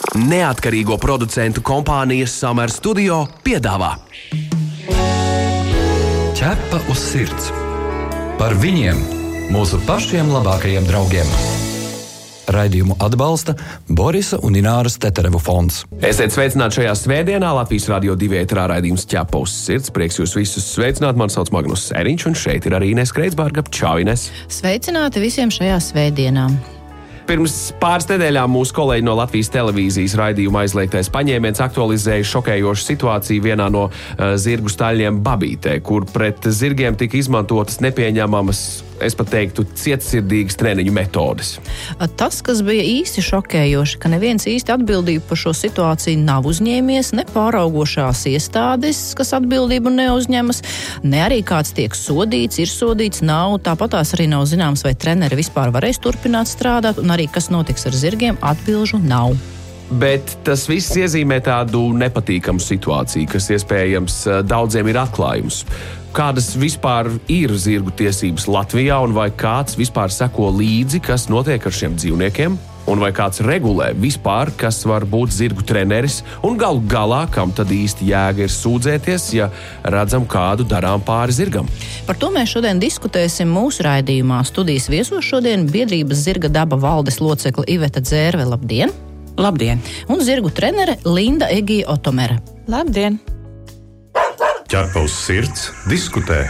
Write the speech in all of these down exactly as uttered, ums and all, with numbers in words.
Neatkarīgo producentu kompānijas Summer Studio piedāvā Ķepa uz sirds. Par viņiem, mūsu pašiem labākajiem draugiem. Raidījumu atbalsta Borisa un Ināras Teterevu fonds. Esiet sveicināti šajā svētdienā Latvijas Radio divi ēterā raidījums Ķepa uz sirds. Prieks jūs visus sveicināt. Mani sauc Magnus Eriņš un šeit ir arī Ines Kreitsbārga. Čau, Ines! Sveicināti visiem šajā svētdienā! Pirms pāris nedēļām mūsu kolēģi no Latvijas televīzijas raidījuma Aizliegtais paņēmiens aktualizēja šokējošu situāciju vienā no uh, zirgu staļļiem Babītē, kur pret zirgiem tika izmantotas nepieņemamas, es pat teiktu, cietsirdīgas treniņu metodes. Tas, kas bija īsti šokējoši, ka neviens īsti atbildību par šo situāciju nav uzņēmies, ne pāraugošās iestādes, kas atbildību neuzņemas, ne arī kāds tiek sodīts, ir sodīts, nav. Tāpatās arī nav zināms, vai treneri vispār varēs turpināt strādāt, un arī kas notiks ar zirgiem, atbilžu nav. Bet tas viss iezīmē tādu nepatīkamu situāciju, kas iespējams daudziem ir atklājums. Kādas vispār ir zirgu tiesības Latvijā, un vai kāds vispār seko līdzi, kas notiek ar šiem dzīvniekiem? Un vai kāds regulē vispār, kas var būt zirgu treneris, un galu galā, kam tad īsti jēga ir sūdzēties, ja redzam kādu darām pāri zirgam? Par to mēs šodien diskutēsim mūsu raidījumā. Studijas viesos šodien biedrības Zirga daba valdes locekle Iveta Dzērve. Labdien! Labdien! Un zirgu trenere Linda Egija Otomere. Labdien! Ķepa uz sirds diskutē.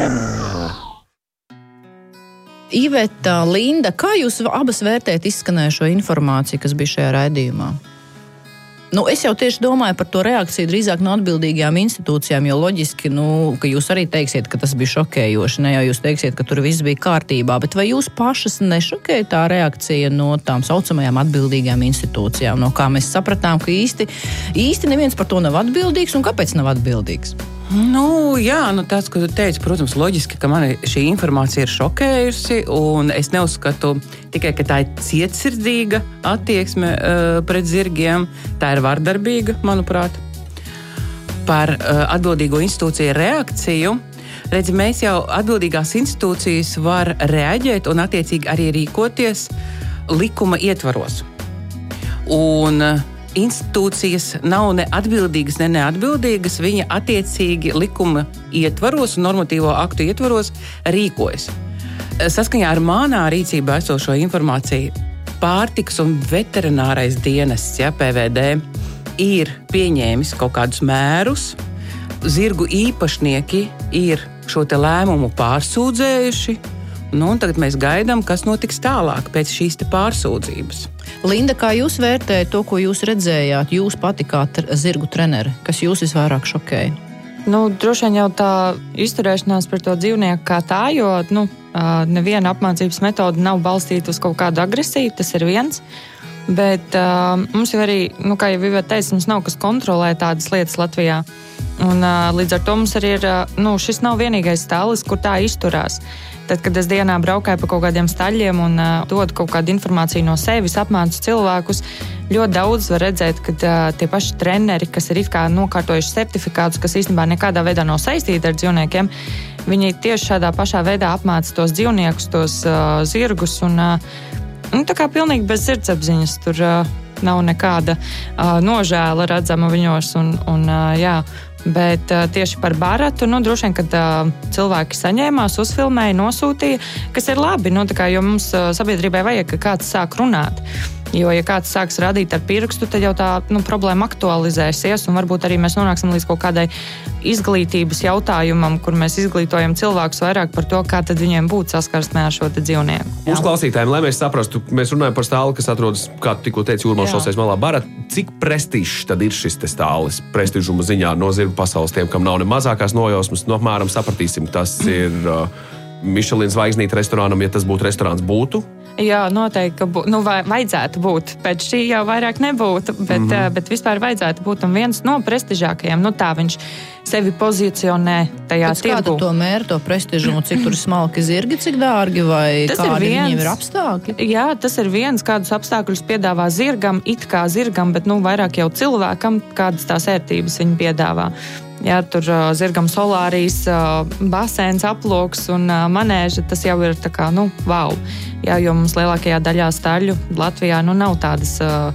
Iveta, Linda, kā jūs abas vērtējat izskanējušo informāciju, kas bija šajā raidījumā? Nu, es jau tieši domāju par to reakciju drīzāk no atbildīgajām institūcijām, jo loģiski, nu, ka jūs arī teiksiet, ka tas bija šokējoši, ne jau jūs teiksiet, ka tur viss bija kārtībā, bet vai jūs pašas nešokēja tā reakcija no tām saucamajām atbildīgajām institūcijām, no kā mēs sapratām, ka īsti, īsti neviens par to nav atbildīgs, un kāpēc nav atbildīgs? Nu, jā, nu tāds, ko tu teici, protams, loģiski, ka mani šī informācija ir šokējusi, un es neuzskatu tikai, ka tā ir cietsirdīga attieksme uh, pret zirgiem, tā ir vardarbīga, manuprāt. Par uh, atbildīgo institūciju reakciju, redzi, mēs jau atbildīgās institūcijas var reaģēt un attiecīgi arī rīkoties likuma ietvaros. Un uh, institūcijas nav ne atbildīgas, ne neatbildīgas, viņa attiecīgi likuma ietvaros un normatīvo aktu ietvaros rīkojas. Saskaņā ar manā rīcībā esošo informāciju pārtikas un veterinārais dienests, ja, P V D, ir pieņēmis kaut kādus mērus, zirgu īpašnieki ir šo te lēmumu pārsūdzējuši, nu, un tagad mēs gaidām, kas notiks tālāk pēc šīs te pārsūdzības. Linda, kā jūs vērtējat to, ko jūs redzējāt, jūs pati kā tr- zirgu treneri, kas jūs visvairāk šokēja? Nu, droši vien jau tā izturēšanās par to dzīvnieku kā tā, jo nu, neviena apmācības metode nav balstīta uz kaut kādu agresiju, tas ir viens. Bet uh, mums jau arī, nu, kā jau Viveta teica, mums nav kas kontrolē tādas lietas Latvijā. Un uh, līdz ar to mums arī ir, uh, nu, šis nav vienīgais stālis, kur tā izturās. Tad, kad es dienā braukāju pa kaut kādiem staļļiem un uh, dodu kaut kādu informāciju no sevis, apmācu cilvēkus, ļoti daudz var redzēt, ka uh, tie paši treneri, kas ir it kā nokārtojuši certifikātus, kas īstenībā nekādā veidā nav saistīti ar dzīvniekiem, viņi tieši šādā pašā veidā apmāca tos dzīvniekus, tos uh, zirgus un uh, nu, tā kā pilnīgi bez sirdsapziņas. Tur uh, nav nekāda uh, nožēla redzama viņos un, un uh, jā. Bet uh, tieši par baratu, nu, droši vien, kad uh, cilvēki saņēmās, uzfilmēja, nosūtīja, kas ir labi, nu, tā kā, jo mums uh, sabiedrībai vajag, ka kāds sāk runāt. Jo, ja kāds sāks rādīt ar pirkstu, tad jau tā nu, problēma aktualizēsies, un varbūt arī mēs nonāksim līdz kaut kādai izglītības jautājumam, kur mēs izglītojam cilvēkus vairāk par to, kā tad viņiem būtu saskarsmē ar šo te dzīvnieku. Mūsu klausītājiem, lai mēs saprastu, mēs runājam par stāli, kas atrodas, kā tu tikko teici, Jūrmālas šoseis malā Barat. Cik prestižs tad ir šis te stālis? Prestižuma ziņā no zirgu pasaules tiem, kam nav ne mazākās nojausmas, no apmēram sapratīsim, tas ir uh, Michelin zvaigznīte restorānam, ja tas būtu restorāns būtu. Jā, noteikti, ka bū, nu, vajadzētu būt. Pēc šī jau vairāk nebūtu, bet, mm-hmm. bet vispār vajadzētu būt. Un viens no prestižākajiem, nu tā viņš sevi pozicionē tajā Pēc tirgu. Kādu to mēru, to prestižumu, cik tur smalki zirgi, cik dārgi vai tas kādi ir viens, viņiem ir apstākļi? Jā, tas ir viens, kādus apstākļus piedāvā zirgam, it kā zirgam, bet nu, vairāk jau cilvēkam, kādas tās ērtības viņi piedāvā. Jā, tur uh, zirgam solārijas, uh, basēns, aploks un uh, manēža, tas jau ir tā kā, nu, wow. Jā, jo mums lielākajā daļā staļļu Latvijā, nu, nav tādas uh,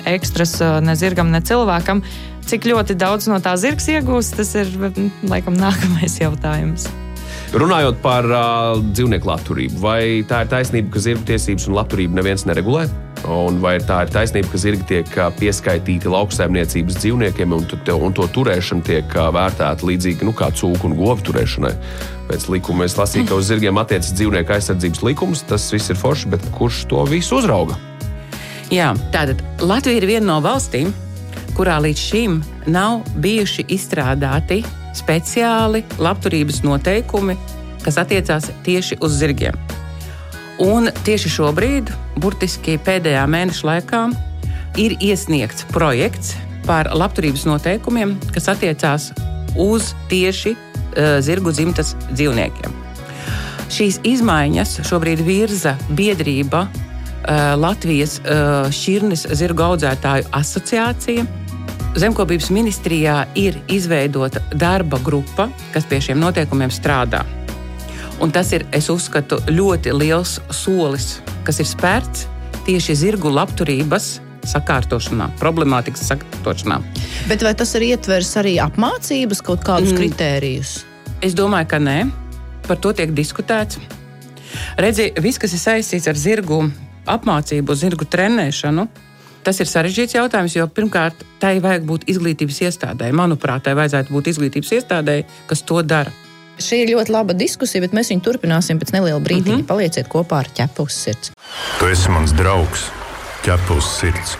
ekstras ne zirgam, ne cilvēkam. Cik ļoti daudz no tā zirgs iegūst, tas ir, laikam, nākamais jautājums. Runājot par uh, dzīvnieku labturību, vai tā ir taisnība, ka zirgu tiesības un labturību neviens neregulē? Un vai tā ir taisnība, ka zirgi tiek pieskaitīti lauksaimniecības dzīvniekiem un, to, un to turēšana tiek vērtēta līdzīgi nu, kā cūku un govu turēšanai? Pēc likuma es lasīju, ka uz zirgiem attiecas dzīvnieku aizsardzības likums, tas viss ir forši, bet kurš to visu uzrauga? Jā, tātad Latvija ir viena no valstīm, kurā līdz šim nav bijuši izstrādāti speciāli labturības noteikumi, kas attiecās tieši uz zirgiem. Un tieši šobrīd, burtiski pēdējā mēneša laikā, ir iesniegts projekts par labturības noteikumiem, kas attiecās uz tieši uh, zirgu dzimtas dzīvniekiem. Šīs izmaiņas šobrīd virza biedrība uh, Latvijas uh, šķirnes zirgu audzētāju asociācija. Zemkopības ministrijā ir izveidota darba grupa, kas pie šiem noteikumiem strādā. Un tas ir, es uzskatu, ļoti liels solis, kas ir spērts tieši zirgu labturības sakārtošanā, problemātikas sakārtošanā. Bet vai tas arī ietvers arī apmācības kaut kādus mm. kritērijus? Es domāju, ka nē. Par to tiek diskutēts. Redzi, viss, kas ir saistīts ar zirgu apmācību, zirgu trenēšanu, tas ir sarežģīts jautājums, jo pirmkārt, tai vajag būt izglītības iestādē. Manuprāt, tai vajadzētu būt izglītības iestādē, kas to dara. Šī ir ļoti laba diskusija, bet mēs viņu turpināsim pēc neliela brīdiņa. Mm-hmm. Palieciet kopā ar Ķepu uz sirds. Tu esi mans draugs, Ķepu uz sirds.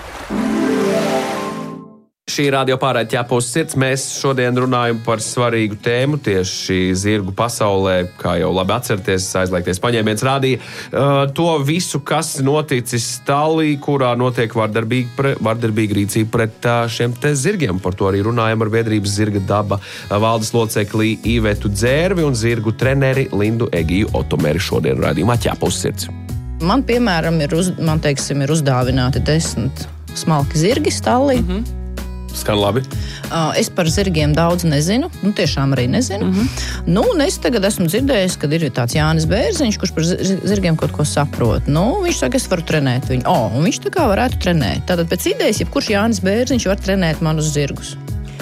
Šī radio pārraide Ķepu uz sirds. Mēs šodien runājam par svarīgu tēmu tieši zirgu pasaulē, kā jau labi atcerieties, aizliegtais paņēmiens rādīja uh, to visu, kas noticis Stallī, kurā notiek vardarbīga, pre, vardarbīga rīcība pret uh, šiem te zirgiem. Par to arī runājam ar biedrības Zirga daba valdes locekli Ivetu Dzērvi un zirgu treneri Lindu Egiju Otomeri šodien raidījumā Ķepu uz sirds. Man, piemēram, ir, uz, man teiksim, ir uzdāvināti desmit smalki zirgi Stallī. Mm-hmm. Skan labi. Es par zirgiem daudz nezinu, nu tiešām arī nezinu. Mm-hmm. Nu, un es tagad esmu dzirdējis, ka ir tāds Jānis Bērziņš, kurš par zirgiem kaut ko saprot. Nu, viņš saka, es varu trenēt viņu. O, un viņš tā kā varētu trenēt. Tātad pēc idejas, jebkurš Jānis Bērziņš var trenēt manus zirgus.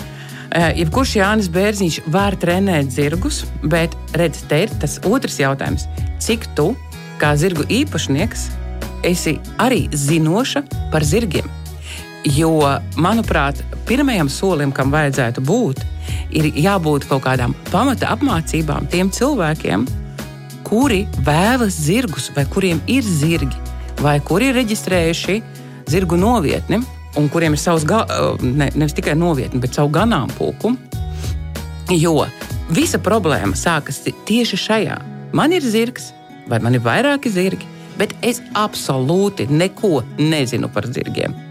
Jebkurš Jānis Bērziņš var trenēt zirgus, bet redz, te ir tas otrs jautājums. Cik tu, kā zirgu īpašnieks, esi arī zinoša par zirgiem? Jo, manuprāt, pirmajam solim, kam vajadzētu būt, ir jābūt kaut kādām pamata apmācībām tiem cilvēkiem, kuri vēlas zirgus, vai kuriem ir zirgi, vai kuri ir reģistrējuši zirgu novietni, un kuriem ir savs, ga- ne, nevis tikai novietni, bet savu ganāmpulku. Jo visa problēma sākas tieši šajā. Man ir zirgs, vai man ir vairāki zirgi, bet es absolūti neko nezinu par zirgiem.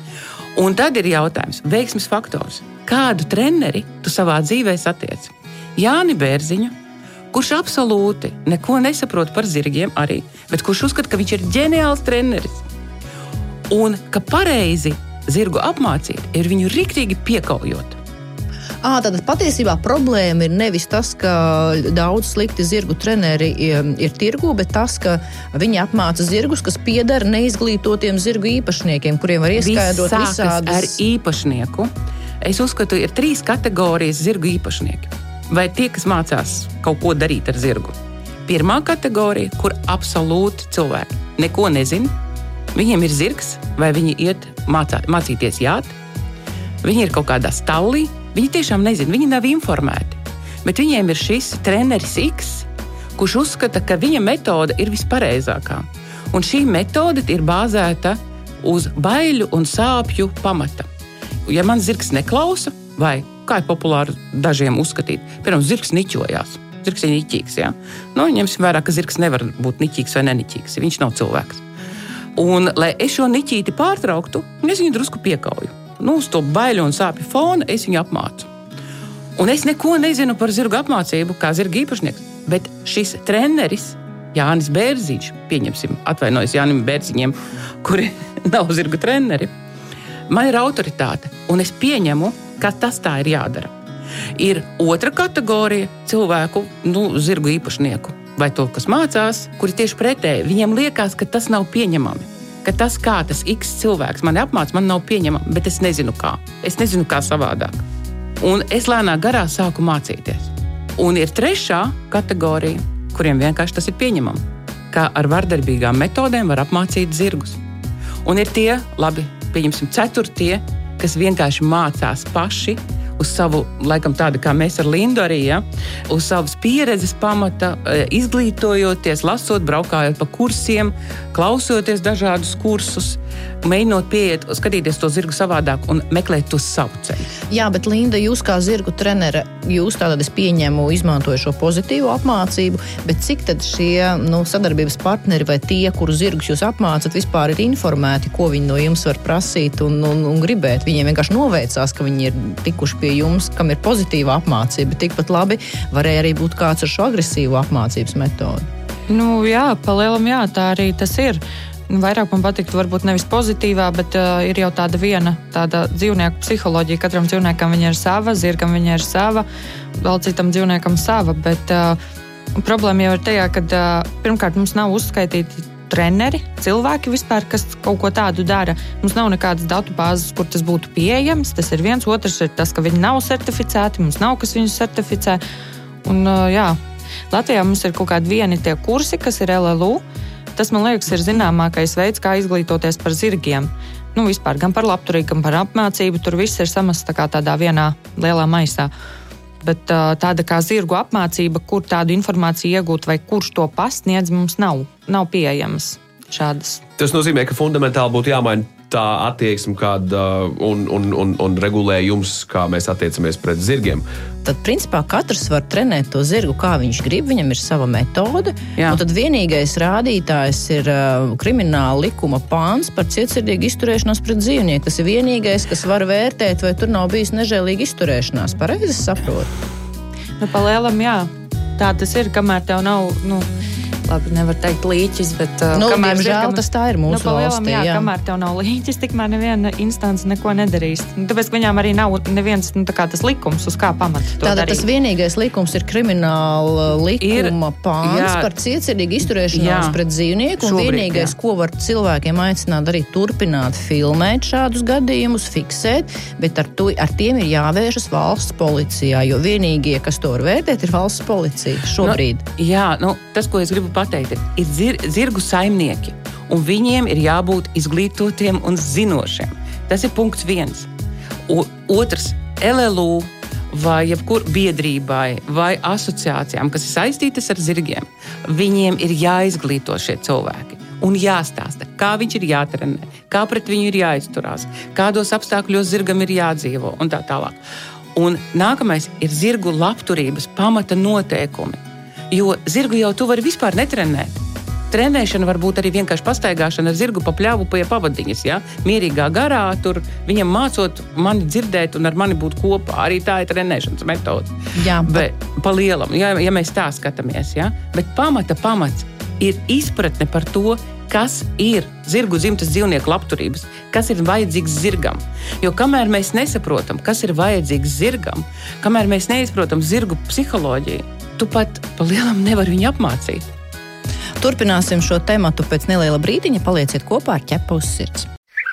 Un tad ir jautājums, veiksmes faktors. Kādu treneri tu savā dzīvē satiec? Jāni Bērziņu, kurš absolūti neko nesaprot par zirgiem arī, bet kurš uzskata, ka viņš ir ģeniāls treneris. Un ka pareizi zirgu apmācīt ir viņu riktīgi piekaujot. À, tātad patiesībā problēma ir nevis tas, ka daudz slikti zirgu treneri ir, ir tirgū, bet tas, ka viņi apmāca zirgus, kas pieder neizglītotiem zirgu īpašniekiem, kuriem var ieskaidrot visādas... ar īpašnieku. Es uzskatu, ir trīs kategorijas zirgu īpašnieki. Vai tie, kas mācās kaut ko darīt ar zirgu. Pirmā kategorija, kur absolūti cilvēki neko nezina. Viņiem ir zirgs, vai viņi iet mācā, mācīties jāt. Viņi ir kaut kādā stallī. Viņi tiešām nezina, viņi nav informēti. Bet viņiem ir šis treneris X, kurš uzskata, ka viņa metode ir vispareizākā. Un šī metode ir bāzēta uz baiļu un sāpju pamata. Ja man zirgs neklausa, vai kā ir populāri dažiem uzskatīt, piemēram, zirgs niķojās. Zirgs ir niķīgs, jā. Nu, ņemsim vērā, ka zirgs nevar būt niķīgs vai neniķīgs, viņš nav cilvēks. Un, lai es šo niķīti pārtrauktu, es viņu drusku piekauju. Nu, uz to baiļu un sāpju fona es viņu apmācu. Un es neko nezinu par zirgu apmācību, kā zirga īpašnieks, bet šis treneris, Jānis Bērziņš, pieņemsim, atvainojas Jānim Bērziņiem, kuri nav zirgu treneri, man ir autoritāte, un es pieņemu, ka tas tā ir jādara. Ir otra kategorija cilvēku, nu, zirgu īpašnieku, vai to, kas mācās, kuri tieši pretēji, viņiem liekas, ka tas nav pieņemami. ka tas, kā tas X cilvēks mani apmāca, man nav pieņemama, bet es nezinu kā. Es nezinu kā savādāk. Un es lēnā garā sāku mācīties. Un ir trešā kategorija, kuriem vienkārši tas ir pieņemama, kā ar vardarbīgām metodēm var apmācīt zirgus. Un ir tie, labi, pieņemsim ceturtie, kas vienkārši mācās paši uz savu, laikam tādu kā mēs ar Lindu arī, ja, uz savas pieredzes pamata, izglītojoties, lasot, braukājot pa kursiem, klausoties dažādus kursus, mēģinot pieiet, skatīties to zirgu savādāk un meklēt to savu ceļu. Jā, bet Linda, jūs kā zirgu trenere, jūs tātad es pieņemu, izmantoju šo pozitīvo apmācību, bet cik tad šie nu, sadarbības partneri vai tie, kuru zirgus jūs apmācat, vispār ir informēti, ko viņi no jums var prasīt un, un, un gribēt? Viņiem vienkārši noveicās, ka viņi ir tikuši pie jums, kam ir pozitīva apmācība, bet tikpat labi varēja arī būt kāds ar šo agresīvu apmācības metodu. Nu jā, palielam jā, tā arī tas ir. Vairāk man patiktu varbūt nevis pozitīvā, bet uh, ir jau tāda viena tāda dzīvnieku psiholoģija. Katram dzīvniekam viņa ir sava, zirgam viņa ir sava, vēl citam dzīvniekam sava, bet uh, problēma jau ir tajā, ka uh, pirmkārt mums nav uzskaitīti treneri, cilvēki vispār, kas kaut ko tādu dara. Mums nav nekādas datu bāzes, kur tas būtu pieejams. Tas ir viens, otrs ir tas, ka viņi nav certificēti, mums nav, kas viņus certificē. Un uh, jā, Latvijā mums ir kaut kādi vieni tie kursi, kas ir L L U. Tas, man liekas, ir zināmākais veids, kā izglītoties par zirgiem. Nu, vispār gan par labturību, gan par apmācību. Tur viss ir samasts tā kā tādā vienā lielā maisā. Bet tāda kā zirgu apmācība, kur tādu informāciju iegūt vai kurš to pasniedz, mums nav, nav pieejamas šādas. Tas nozīmē, ka fundamentāli būtu jāmaina tā attieksme kāda un, un, un, un regulējums, kā mēs attiecamies pret zirgiem. Tad, principā, katrs var trenēt to zirgu, kā viņš grib, viņam ir sava metode. Jā. Un tad vienīgais rādītājs ir uh, krimināla likuma pāns par cietsirdīgu izturēšanos pret dzīvnieku. Tas ir vienīgais, kas var vērtēt, vai tur nav bijis nežēlīga izturēšanās. Pareizi saprotu? Nu, palielam, jā. Tā tas ir, kamēr tev nav, nu, labi, nevar teikt līķis, bet uh, nu, kamēr diemžēl zirgam, tas tā ir mūsu nu, palielam, valstī. Jā, Jā. kamēr tev nav līķis, tikmēr neviena instance neko nedarīs. Tāpēc, ka viņām arī nav neviens, nu, tā kā tas likums, uz kā pamata to Tātad darīt. tas vienīgais likums ir krimināla likuma Ir, pāns jā. par cietsirdīgu izturēšanos Jā. pret dzīvnieku. Un Šobrīd, vienīgais, jā. ko var cilvēkiem aicināt darīt, turpināt filmēt šādus gadījumus, fiksēt, bet ar, to, ar tiem ir jāvēršas valsts policijā, jo vienīgie, kas to var vērtēt, ir valsts policija šobrīd. Nu, jā, nu, tas, ko es gribu pateikt, ir zir, zirgu saimnieki, un viņiem ir jābūt izglītotiem un zinošiem. Tas ir punkts viens. O, otrs, L L U vai jebkur biedrībai vai asociācijām, kas ir saistītas ar zirgiem, viņiem ir jāizglīto šie cilvēki un jāstāsta, kā viņš ir jātrenē, kā pret viņu ir jāizturās, kādos apstākļos zirgam ir jādzīvo un tā tālāk. Un nākamais ir zirgu labturības pamata noteikumi, jo zirgu jau tu vari vispār netrenēt. Trenēšana var būt arī vienkārši pastaigāšana ar zirgu pa pļavu pie pavadiņas, ja? Mierīgā garā, tur viņam mācot mani dzirdēt un ar mani būt kopā. Arī tā ir trenēšanas metode. Jā, Bet pa lielam, ja, ja mēs tā skatāmies, ja? Bet pamata pamats ir izpratne par to, kas ir zirgu dzimtas dzīvnieku labturības, kas ir vajadzīgs zirgam. Jo kamēr mēs nesaprotam, kas ir vajadzīgs zirgam, kamēr mēs neizprotam zirgu psiholoģiju, tu pat pa lielam nevari viņu apmācīt. Turpināsim šo tematu pēc neliela brīdiņa. Palieciet kopā ar Ķepu uz sirds.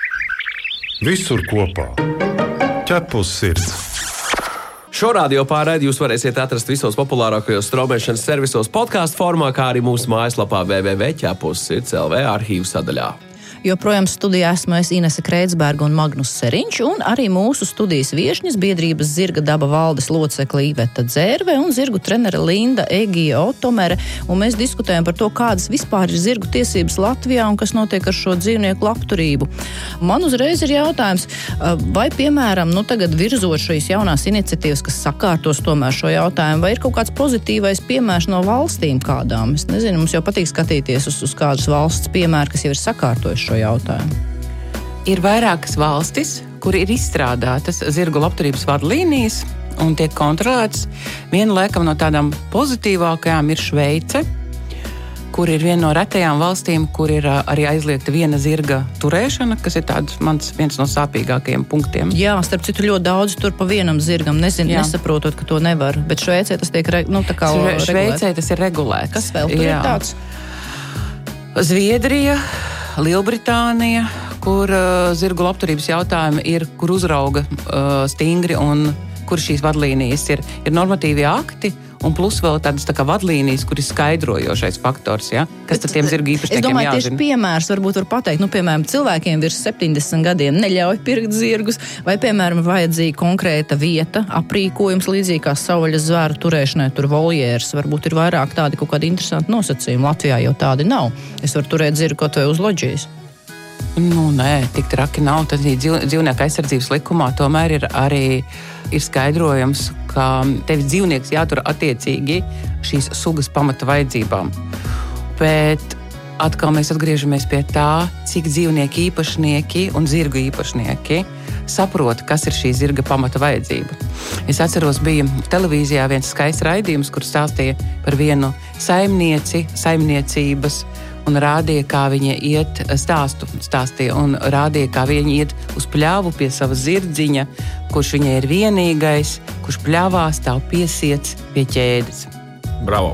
Visur kopā Ķepu uz sirds. Šo radio pārraidi jūs varēsiet atrast visos populārākajos straumēšanas servisos podkāstu formā, kā arī mūsu mājaslapā w w w punkt ķepus sirds punkt l v arhīvu sadaļā. Joprojām studijā esmu es Inese Kreitsberga un Magnus Seriņš, un arī mūsu studijas viešņas biedrības Zirga daba valdes locekle Iveta Dzērve un zirgu trenere Linda Egija Otomere, un mēs diskutējam par to, kādas vispār ir zirgu tiesības Latvijā un kas notiek ar šo dzīvnieku labturību. Man uzreiz ir jautājums, vai, piemēram, nu tagad virzot šīs jaunās iniciatīvas, kas sakārtos tomēr šo jautājumu, vai ir kaut kāds pozitīvais piemērs no valstīm kādām? Es nezinu, mums jau patīk skatīties uz, uz kādas valsts piemēru, kas jau ir sakārtojuši šo jautājumu. Ir vairākas valstis, kur ir izstrādātas zirgu labturības vadlīnijas un tiek kontrolētas. Viena laikam no tādām pozitīvākajām ir Šveice, kur ir viena no retajām valstīm, kur ir arī aizliegta viena zirga turēšana, kas ir tāds mans viens no sāpīgākajiem punktiem. Jā, starp citu ļoti daudz tur pa vienam zirgam, nezinu, Jā. nesaprotot, ka to nevar, bet Šveicē tas tiek, nu, tā kā Šve, regulēts. Šveicē tas ir regulēts. Kas vēl tur Jā. ir tāds? Zviedrija Lielbritānija, kur uh, zirgu labturības jautājumi ir, kur uzrauga uh, stingri un kur šīs vadlīnijas ir, ir normatīvi akti, un plus vēl tādas tā kā vadlīnijas, kur ir skaidrojošais faktors, ja? Kas tad tiem zirgu īpašniekiem jāzina? Es domāju, tieši piemērs varbūt var pateikt, nu, piemēram, cilvēkiem virs septiņdesmit gadiem neļauj pirkt zirgus, vai, piemēram, vajadzīga konkrēta vieta, aprīkojums, līdzīgi kā savvaļas zvēru turēšanai, tur voljērs, varbūt ir vairāk tādi kaut kādi interesanti nosacījumi. Latvijā jau tādi nav. Es varu turēt zirgu kaut vai uz loģijas. Nu, nē, tik traki nav. Tad dzīv, dzīvnieku aizsardzības likumā tomēr ir arī ir skaidrojums, ka tevis dzīvnieks jātur attiecīgi šīs sugas pamata vajadzībām. Bet atkal mēs atgriežamies pie tā, cik dzīvnieku īpašnieki un zirgu īpašnieki saprot, kas ir šī zirga pamata vajadzība. Es atceros, bija televīzijā viens skaists raidījums, kur stāstīja par vienu saimnieci, saimniecības un rādīja, kā viņa iet, stāstu stāstīja, un rādīja, kā viņa iet uz pļāvu pie sava zirdziņa, kurš viņai ir vienīgais, kurš pļāvā stāv piesiets pie ķēdes. Bravo!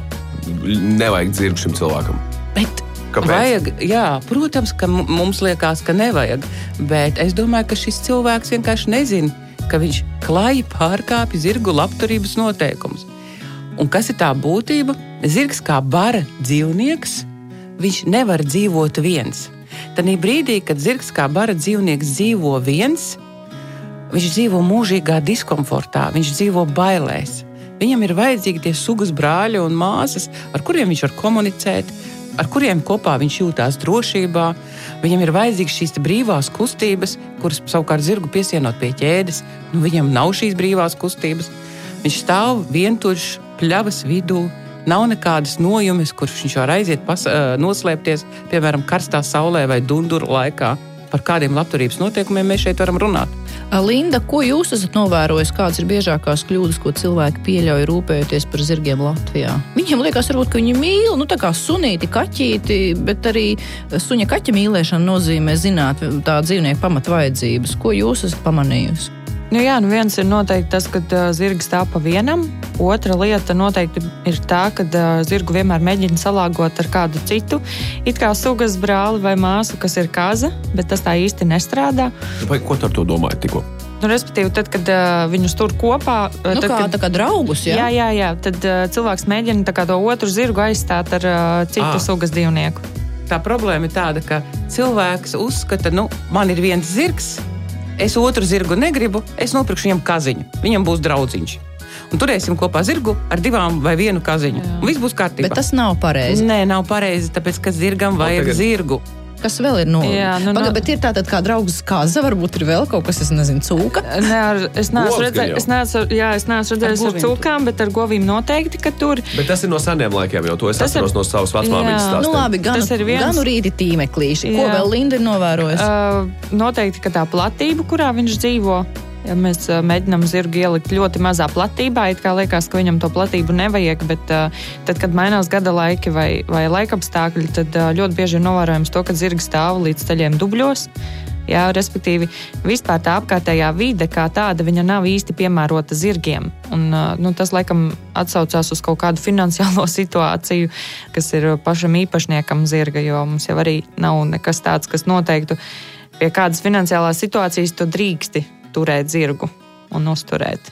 Nevajag zirgu šim cilvēkam. Bet kāpēc? Vajag, jā, protams, ka mums liekas, ka nevajag, bet es domāju, ka šis cilvēks vienkārši nezina, ka viņš klāji pārkāpj zirgu labturības noteikumus. Un kas ir tā būtība? Zirgs kā bara dzīvnieks, viņš nevar dzīvot viens. Tanī brīdī, kad zirgs kā bara dzīvnieks dzīvo viens, viņš dzīvo mūžīgā diskomfortā, viņš dzīvo bailēs. Viņam ir vajadzīgi tie sugas brāļi un māsas, ar kuriem viņš var komunicēt, ar kuriem kopā viņš jūtās drošībā. Viņam ir vajadzīgas šīs brīvās kustības, kuras savukārt zirgu piesienot pie ķēdes. Nu, viņam nav šīs brīvās kustības. Viņš stāv vientuļš pļavas vidū, nav nekādas nojumes, kurš viņš var aiziet pas, noslēpties, piemēram, karstā saulē vai dunduru laikā. Par kādiem labturības noteikumiem mēs šeit varam runāt. Linda, ko jūs esat novērojis, kādas ir biežākās kļūdas, ko cilvēki pieļauj rūpējoties par zirgiem Latvijā? Viņiem liekas, varbūt, ka viņi mīl, nu tā kā sunīti, kaķīti, bet arī suņa kaķa mīlēšana nozīmē zināt tā dzīvnieku pamata vajadzības. Ko jūs esat pamanījusi? Nu jā, nu viens ir noteikti tas, ka uh, zirgs stāv pa vienam. Otra lieta noteikti ir tā, ka uh, zirgu vienmēr mēģina salāgot ar kādu citu, it kā sugas brāli vai māsu, kas ir kaza, bet tas tā īsti nestrādā. Vai ko tu ar to domāji tikko? Nu, respektīvi, tad, kad uh, viņus tur kopā... Uh, nu tad, kā, kad, tā kā draugus, jā? Jā, jā, jā. Tad uh, cilvēks mēģina tā kā to otru zirgu aizstāt ar uh, citu ah. sugas dzīvnieku. Tā problēma ir tāda, ka cilvēks uzskata, nu, man ir viens zirgs, es otru zirgu negribu, es nopirkšu viņam kaziņu. Viņam būs draudziņš. Un turēsim kopā zirgu ar divām vai vienu kaziņu. Jā. Un viss būs kārtībā. Bet tas nav pareizi. Nē, nav pareizi, tāpēc, ka zirgam vajag tagad... zirgu. Kas vēl ir no... Jā, nu, Paga, no... bet ir tātad kā draugs kaza, varbūt ir vēl kaut kas, es nezinu, cūka? Nē, ar, es neesmu redzējis, es neesmu, jā, es neesmu redzējis ar, ar cūkām, bet ar govīm noteikti, ka tur... Bet tas ir no seniem laikiem, jo to es tas atceros ir... no savas vecmāmiņas stāstiem. Nu labi, gan, viens... gan rīti tīmeklīši. Ko vēl Linda ir novērojusi? Uh, noteikti, ka tā platība, kurā viņš dzīvo, ja mēs uh, mēģinām zirgu ielikt ļoti mazā platībā, it kā liekas, ka viņam to platību nevajag, bet uh, tad, kad mainās gada laiki vai, vai laikapstākļi, tad uh, ļoti bieži ir novērojams to, ka zirgi stāv līdz ceļiem dubļos. Jā, respektīvi, vispār tā apkārtējā vide kā tāda, viņa nav īsti piemērota zirgiem. Un, uh, nu, tas, laikam, atsaucās uz kaut kādu finansiālo situāciju, kas ir pašam īpašniekam zirga, jo mums jau arī nav nekas tāds, kas noteiktu, pie kādas finansiālās situācijas tu drīksti turēt zirgu un uzturēt.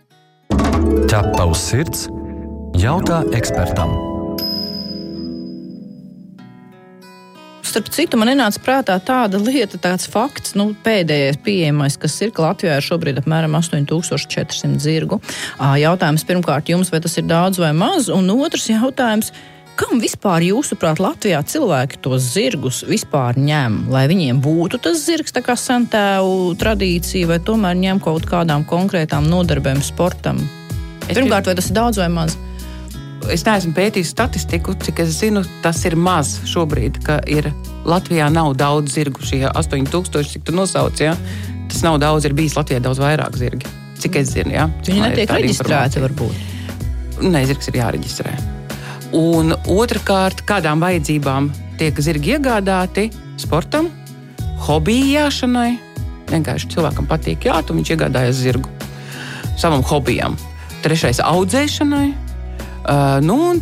Ķepa uz sirds jautā ekspertam. Starp citu, man ienāca prātā tāda lieta, tāds fakts, nu, pēdējais pieejamais, kas ir, ka Latvijā ir šobrīd apmēram astoņi tūkstoši četri simti zirgu. Jautājums pirmkārt jums, vai tas ir daudz vai maz, un otrs jautājums, kam vispār jūsuprāt Latvijā cilvēki tos zirgus vispār ņem? Lai viņiem būtu tas zirgs tā kā sentēvu tradīcija, vai tomēr ņem kaut kādām konkrētām nodarbēm sportam? Es Pirmkārt, vai tas ir daudz vai maz? Es neesmu pētījis statistiku, cik es zinu, tas ir maz šobrīd, ka ir Latvijā nav daudz zirgu, šie astoņi tūkstoši, cik tu nosauc, ja? Tas nav daudz, ir bijis Latvijā daudz vairāk zirgi, cik es zinu, ja? Viņi netiek reģistrēti varbūt? Nē, zirgs ir jāreģistrē. Un otrkārt, kādām vajadzībām tiek zirgi iegādāti sportam, hobiju jāšanai. Vienkārši cilvēkam patīk jāt, un viņš iegādājas zirgu savam hobijam. Trešais audzēšanai. Uh, nu, un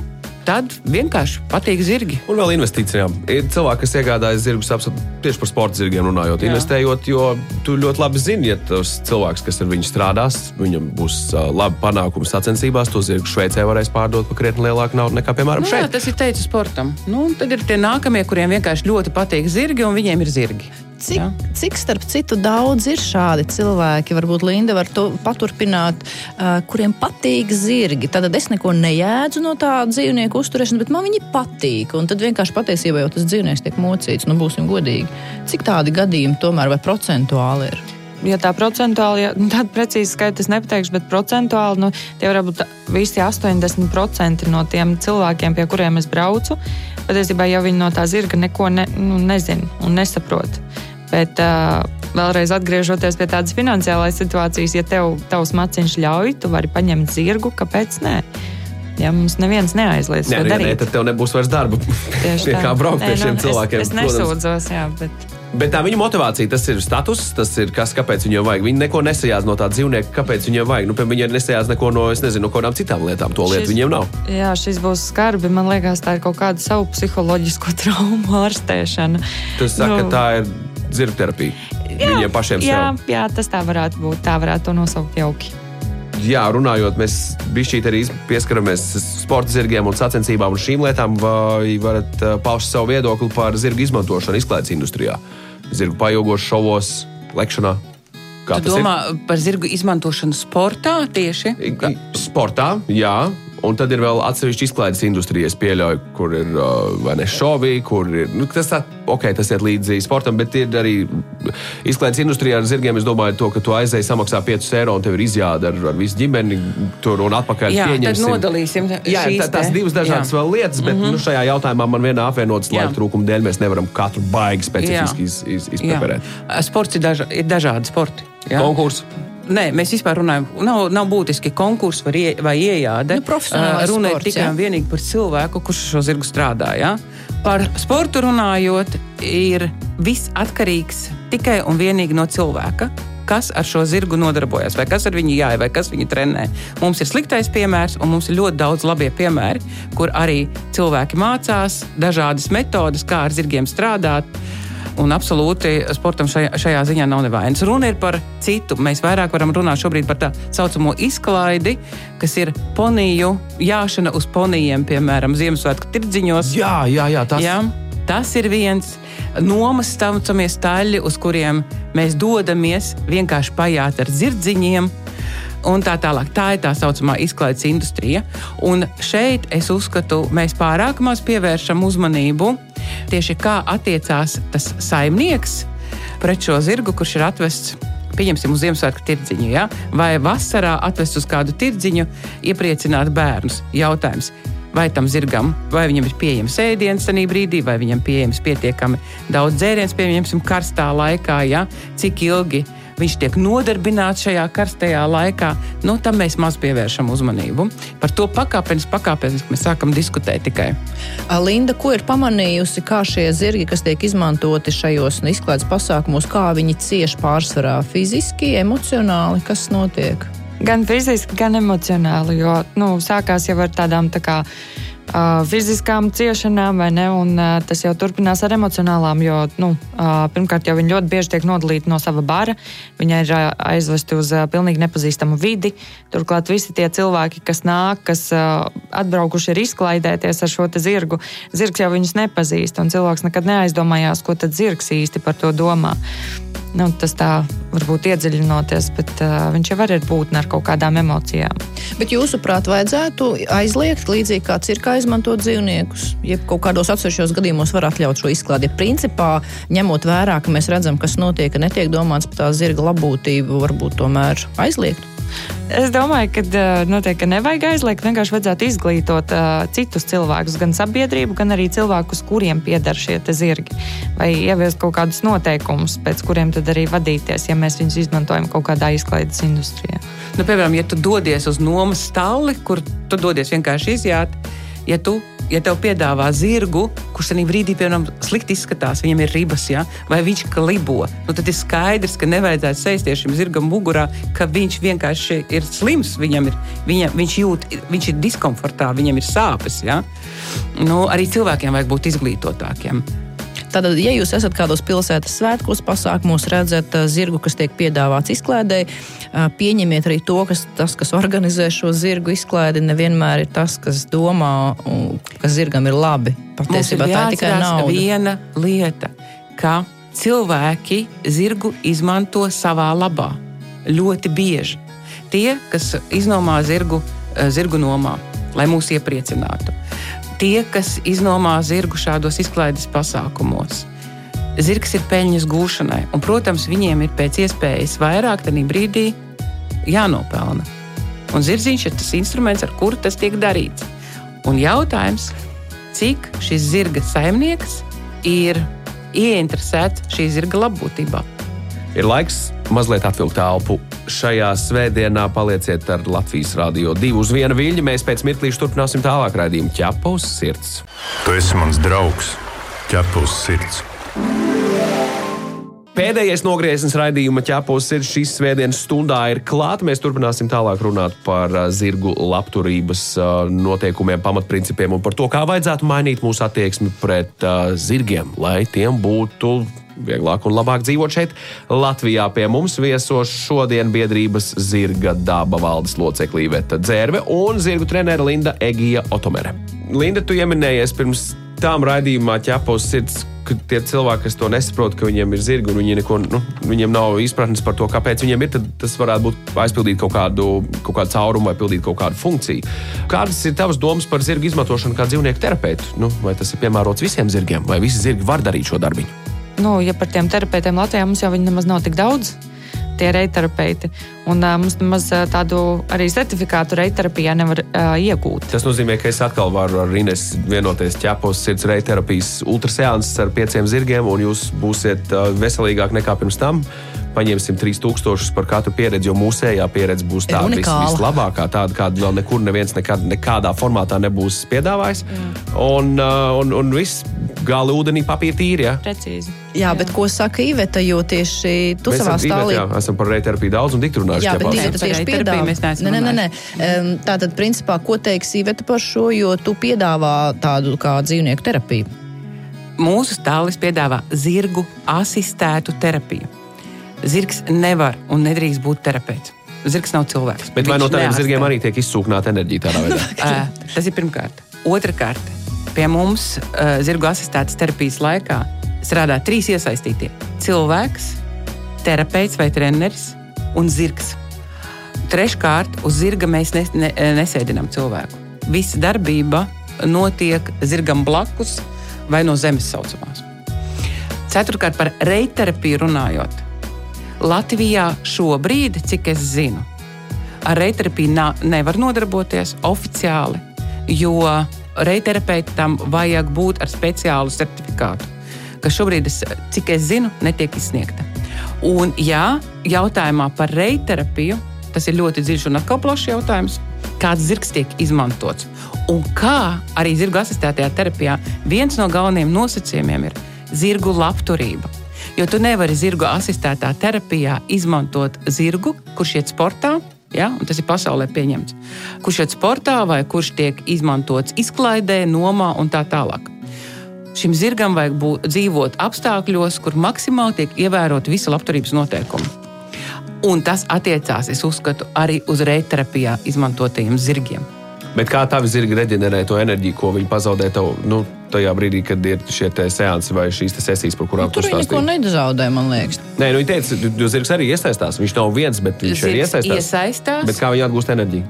tad vienkārši patīk zirgi. Un vēl investīcijām. Ir cilvēki, kas iegādājas zirgus tieši par sporta zirgiem runājot, Jā. investējot, jo tu ļoti labi zini, ja tas cilvēks, kas ar viņu strādās, viņam būs uh, labi panākumi sacensībās, to zirgu Šveicē varēs pārdot par krietni lielāku naudu nekā, piemēram, nu, šeit. Jā, tas ir teicu sportam. Nu, tad ir tie nākamie, kuriem vienkārši ļoti patīk zirgi, un viņiem ir zirgi. Cik, cik starp citu daudz ir šādi cilvēki, varbūt Linda var to paturpināt, uh, kuriem patīk zirgi. Tātad es neko nejēdzu no tā dzīvnieku uzturēšanas, bet man viņi patīk. Un tad vienkārši patiesībā jau tas dzīvnieks tiek mocīts, nu būsim godīgi. Cik tādi gadījumi tomēr vai procentuāli ir? Ja tā procentuāli, ja, tādu precīzi skaitu es nepateikšu, bet procentuāli, nu, tie var būt visi astoņdesmit procenti no tiem cilvēkiem, pie kuriem es braucu. Patiesībā jau viņi no tā zirga neko ne, nu, nezin un nesaprot. Bet uh, vēlreiz atgriežoties pie tādas finansiālās situācijas, ja tev tavs maciņš ļauj, tu vari paņemt zirgu, kāpēc nē? Ja mums neviens neaizliedz to darīt. Nē, tad tev nebūs vairs darba. Pie kā braukt pie šiem nu, cilvēkiem. Es, es nesūdzos, jā, bet... Bet tā viņa motivācija, tas ir status, tas ir kas, kāpēc viņiem vajag. Viņi neko nesajāz no tā dzīvnieka, kāpēc viņiem vajag. Nu, piemēram, viņi nesajāz neko no, es nezinu, no kādām citām lietām. To lietu šis, viņiem nav. Jā, šis būs skarbi. Man liekas, tā ir kaut kāda savu psiholoģisko traumu ārstēšana. Tas saka, nu, ka tā ir zirgu terapija. Jā, viņiem pašiem jā, sev. Jā, tas tā varētu būt. Tā varētu to nosaukt jauki. Jā, runājot, mēs bišķīt arī pieskaramies sporta zirgiem un sacensībām un šīm lietām, vai varat paust savu viedokli par zirgu izmantošanu izklaides industrijā? Zirgu pailgošu šovos, lekšanā. Kā tu domā ir? Par zirgu izmantošanu sportā tieši? Sportā, jā. Un tad ir vēl atsevišķi izklaides industrija, es pieļauju, kur ir vai ne šovi, kur ir, nu, tas tā, ok, tas iet līdzi sportam, bet ir arī izklaides industrijā ar zirgiem, es domāju to, ka tu aizēji samaksā piecus eiro un tev ir izjāda ar, ar visu ģimeni tur un atpakaļ jā, pieņemsim. Jā, tad nodalīsim jā, šīs tā, tās te. divas dažādas jā. Vēl lietas, bet mm-hmm. nu, šajā jautājumā man vienā apvienotas laika trūkuma dēļ mēs nevaram katru baigi specifiski iz, iz, izpreparēt. Sports ir, daža, ir dažādi sporti. Jā. Konkurs. Nē, mēs vispār runājam, nav, nav būtiski konkurss vai, ie, vai iejāde. Nu, profesionālais Runa ir sports, tikai un jā. vienīgi par cilvēku, kurš šo zirgu strādā. Ja? Par sportu runājot, ir viss atkarīgs tikai un vienīgi no cilvēka, kas ar šo zirgu nodarbojas, vai kas ar viņu jāja, vai kas viņu trenē. Mums ir sliktais piemērs, un mums ir ļoti daudz labie piemēri, kur arī cilvēki mācās dažādas metodas, kā ar zirgiem strādāt. Un absolūti sportam šajā, šajā ziņā nav nevainas. Runa ir par citu. Mēs vairāk varam runāt šobrīd par tā saucamo izklaidi, kas ir poniju jāšana uz ponijiem, piemēram, Ziemassvētku tirdziņos. Jā, jā, jā. Tas... jā, tas ir viens nomas stāvcamie staļļi, uz kuriem mēs dodamies vienkārši pajāt ar zirdziņiem. Un tā tālāk. Tā ir tā saucamā izklaides industrija. Un šeit, es uzskatu, mēs pārāk maz pievēršam uzmanību tieši kā attiecās tas saimnieks pret šo zirgu, kurš ir atvests, pieņemsim, uz Ziemassvētku tirdziņu, ja? Vai vasarā atvests uz kādu tirdziņu, iepriecināt bērnus. Jautājums. Vai tam zirgam, vai viņam ir pieejams ēdiens tajā brīdī, vai viņam pieejams pietiekami daudz dzēriens, pieņemsim, karstā laikā, ja? Cik ilgi viņš tiek nodarbināts šajā karstajā laikā, nu, tam mēs maz pievēršam uzmanību. Par to pakāpenis, pakāpenis mēs sākam diskutēt tikai. Linda, ko ir pamanījusi, kā šie zirgi, kas tiek izmantoti šajos izklaides pasākumos, kā viņi cieš pārsvarā fiziski, emocionāli, kas notiek? Gan fiziski, gan emocionāli, jo, nu, sākās jau ar tādām tā kā Uh, fiziskām ciešanām, vai ne, un uh, tas jau turpinās ar emocionālām, jo, nu, uh, pirmkārt jau viņi ļoti bieži tiek nodalīti no sava bara, viņi ir uh, aizvesti uz uh, pilnīgi nepazīstamu vidi, turklāt visi tie cilvēki, kas nāk, kas uh, atbraukuši ir izklaidēties ar šo te zirgu, zirgs jau viņus nepazīst, un cilvēks nekad neaizdomājās, ko tad zirgs īsti par to domā. Nu, tas tā varbūt iedziļinoties, bet uh, viņš jau var ir būtne ar kaut kādām emocijām. Bet jūsuprāt, vajadzētu aizliegt līdzīgi kā cirkā izmantot dzīvniekus? Ja kaut kādos atsevišķos gadījumos var atļaut šo izklādi. Ja principā, ņemot vērā, ka mēs redzam, kas notiek, ka netiek domāts par tā zirga labbūtību, varbūt tomēr aizliegt? Es domāju, ka noteikti nevajag aizliegt, vienkārši vajadzētu izglītot uh, citus cilvēkus, gan sabiedrību, gan arī cilvēkus, kuriem pieder šie te zirgi. Vai ieviest kaut kādus noteikumus, pēc kuriem tad arī vadīties, ja mēs viņus izmantojam kaut kādā izklaides industrijā. Nu, piemēram, ja tu dodies uz nomas stalli, kur tu dodies vienkārši izjāt, ja tu ja tev piedāvā zirgu, kurš tajā brīdī, piemēram, slikti izskatās, viņam ir ribas, ja? Vai viņš klibo, nu tad ir skaidrs, ka nevajadzētu sēsties šim zirgam mugurā, ka viņš vienkārši ir slims, viņam ir, viņam, viņš jūt, viņš ir diskomfortā, viņam ir sāpes, ja? Nu, arī cilvēkiem vajag būt izglītotākiem. Tātad, ja jūs esat kādos pilsētas svētkos pasākumos, redzat zirgu, kas tiek piedāvāts izklaidei, pieņemiet arī to, ka tas, kas organizē šo zirgu izklaidi, nevienmēr ir tas, kas domā, ka zirgam ir labi. Patiesībā tā ir tikai nauda. Viena lieta, ka cilvēki zirgu izmanto savā labā. Ļoti bieži. Tie, kas iznomā zirgu, zirgu nomā, lai mūs iepriecinātu. Tie, kas iznomā zirgu šādos izklaides pasākumos. Zirgs ir peļņas gūšanai, un, protams, viņiem ir pēc iespējas vairāk tajā brīdī jānopelna. Un zirdziņš ir tas instruments, ar kuru tas tiek darīts. Un jautājums, cik šis zirga saimnieks ir ieinteresēts šī zirga labbūtībā. Ir laiks mazliet atvilkt elpu. Šajā svētdienā palieciet ar Latvijas radio divu uz vienu viļņu. Mēs pēc mirklīša turpināsim tālāk raidījumu Ķepa uz sirds. Tu esi mans draugs, Ķepa uz sirds. Pēdējais nogrieziens raidījuma Ķepa uz sirds šīs svētdienas stundā ir klāt. Mēs turpināsim tālāk runāt par zirgu labturības noteikumiem, pamatprincipiem un par to, kā vajadzētu mainīt mūsu attieksmi pret zirgiem, lai tiem būtu vieglāk un labāk dzīvot šeit Latvijā. Pie mums viesos šodien biedrības Zirga daba valdes locekle Iveta Dzērve un zirgu trenere Linda Egija Otomere. Linda, tu ieminējies pirms tām raidījumā Ķepa uz sirds, ka tie cilvēki, kas to nesaprot, ka viņiem ir zirgi un viņi neko, nu, viņiem nav izpratnes par to, kāpēc viņiem ir, tad tas varētu būt aizpildīt kaut kādu, kaut kādu caurumu vai pildīt kaut kādu funkciju. Kādas ir tavas domas par zirgu izmantošanu kā dzīvnieku terapeitu? Nu, vai tas ir piemērots visiem zirgiem, vai visi zirgi var darīt šo darbiņu? Nu, ja par tiem terapeitiem Latvijā mums jau viņi nemaz nav tik daudz, tie reiterapeiti. Un uh, mums nemaz uh, tādu arī certifikātu reiterapijā nevar uh, iegūt. Tas nozīmē, ka es atkal varu ar Ines vienoties Ķepa uz sirds reiterapijas ultraseanses ar pieciem zirgiem, un jūs būsiet uh, veselīgāk nekā pirms tam. Paņemsim trīs tūkstošus par katru pieredzi, jo mūsējā pieredze būs tāda vis, vislabākā, tāda, kāda vēl nekur neviens nekad, nekādā formātā nebūs piedāvājis. Un, uh, un, un viss gali ūdenī, papīra tīri, ja? Precīzi. Jā, jā, bet ko saka Iveta, jo tieši tu mēs savā stālī... Jā, esam par reiterapiju daudz un tik runājuši. Jā, bet Iveta tieši piedāvā. Nē, nē, nē. Tātad, principā, ko teiks Iveta par šo, jo tu piedāvā tādu kā dzīvnieku terapiju? Mūsu stālis piedāvā zirgu asistētu terapiju. Zirgs nevar un nedrīkst būt terapeits. Zirgs nav cilvēks. Bet vai no tādiem zirgiem arī tiek izsūknāta enerģija tādā veidā? uh, tas ir pirmkārt. Otrakārt, pie mums uh, zirgu asistētas terapijas laikā strādā trīs iesaistītie. Cilvēks, terapeits vai treneris un zirgs. Treškārt, uz zirga mēs nes, ne, nesēdinām cilvēku. Visa darbība notiek zirgam blakus vai no zemes saucamās. Ceturtkārt, par reiterapiju runājot. Latvijā šobrīd, cik es zinu, ar reiterapiju nevar nodarboties oficiāli, jo reiterapeitam vajag būt ar speciālu certifikātu, kas šobrīd, cik es zinu, netiek izsniegta. Un jā, jautājumā par reiterapiju, tas ir ļoti dziļš un atkal plašs jautājums, kāds zirgs tiek izmantots. Un kā arī zirgu asistētajā terapijā viens no galvenajiem nosacījumiem ir zirgu labturība. Jo tu nevari zirgu asistētā terapijā izmantot zirgu, kurš iet sportā, ja, un tas ir pasaulē pieņemts, kurš iet sportā vai kurš tiek izmantots izklaidē, nomā un tā tālāk. Šim zirgam vajag būt, dzīvot apstākļos, kur maksimāli tiek ievērot visi labturības noteikumi. Un tas attiecās, es uzskatu, arī uz reiterapijā izmantotajiem zirgiem. Bet kā tavi zirgi reģenerē to enerģiju, ko viņi pazaudē tev, nu, tajā brīdī, kad ir šie te seansi vai šīs te sesijas, par kurām nu, tu stāstīji? Tur viņi neko nezaudē, man liekas. Nē, nu, viņi teica, jo zirgs arī iesaistās. Viņš nav viens, bet viņš zirgs arī iesaistās. iesaistās. Bet kā viņi atgūst enerģiju?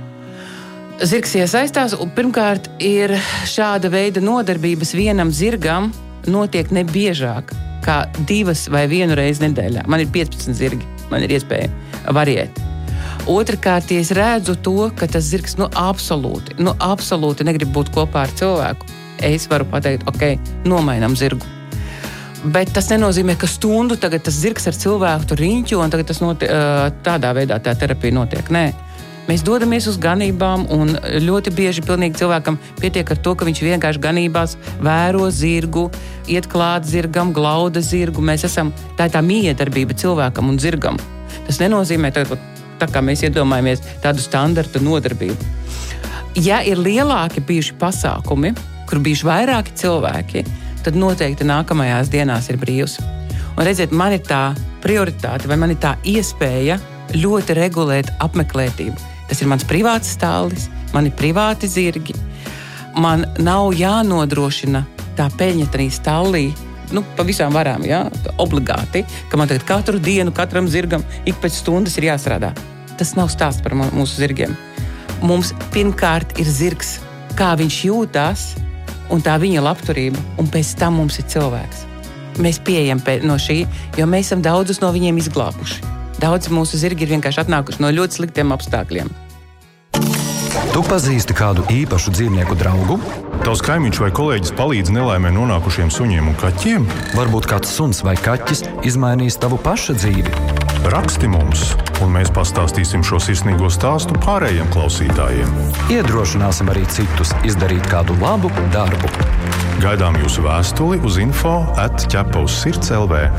Zirgs iesaistās, un pirmkārt ir šāda veida nodarbības vienam zirgam notiek nebiežāk kā divas vai vienu reizi nedēļā. Man ir piecpadsmit zirgi, man ir iespēja variēt. Otrakārt, ja es redzu to, ka tas zirgs nu, absolūti, nu, absolūti negrib būt kopā ar cilvēku, es varu pateikt, ok, nomainam zirgu. Bet tas nenozīmē, ka stundu tagad tas zirgs ar cilvēku tur riņķo un tagad tas notiek, tādā veidā tā terapija notiek. Nē. Mēs dodamies uz ganībām, un ļoti bieži pilnīgi cilvēkam pietiek ar to, ka viņš vienkārši ganībās vēro zirgu, iet klāt zirgam, glauda zirgu. Mēs esam, tā ir tā miedarbība cilvēkam un zirgam. Tas nenozīmē, tā, tā kā mēs iedomājamies tādu standartu nodarbību. Ja ir lielāki bijuši pasākumi, kur bijuši vairāki cilvēki, tad noteikti nākamajās dienās ir brīvs. Un redziet, man ir tā prioritāte, vai man ir tā iespēja ļoti regulēt apmeklētību. Tas ir mans privāts stālis, man ir privāti zirgi. Man nav jānodrošina tā peļņa tajā stallī, nu, pa visām varām, jā, obligāti, ka man tagad katru dienu, katram zirgam ik pēc stundas ir jāstrādā. Tas nav stāsts par mūsu zirgiem. Mums pirmkārt ir zirgs, kā viņš jūtās, un tā viņa labturība, un pēc tam mums ir cilvēks. Mēs pieejam no šī, jo mēs esam daudzus no viņiem izglābuši. Daudz mūsu zirgi ir vienkārši atnākuši no ļoti sliktiem apstākļiem. Tu pazīsti kādu īpašu dzīvnieku draugu? Tavs kaimiņš vai kolēģis palīdz nelaimē nonākušiem suņiem un kaķiem? Varbūt kāds suns vai kaķis izmainīs tavu paša dzīvi. Raksti mums, un mēs pastāstīsim šo sirsnīgo stāstu pārējiem klausītājiem. Iedrošināsim arī citus izdarīt kādu labu darbu. Gaidām jūsu vēstuli uz info at ķepaussirds punkt lv.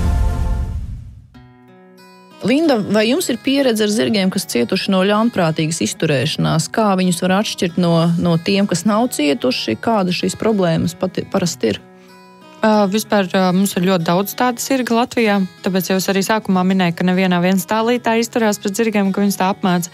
Linda, vai jums ir pieredze ar zirgiem, kas cietuši no ļaunprātīgas izturēšanās? Kā viņus var atšķirt no, no tiem, kas nav cietuši? Kāda šīs problēmas pati, parasti ir? Uh, vispār uh, mums ir ļoti daudz tādu zirga Latvijā, tāpēc jau es arī sākumā minēju, ka nevienā viens stālī tā izturās pret zirgiem, ka viņus tā apmāca.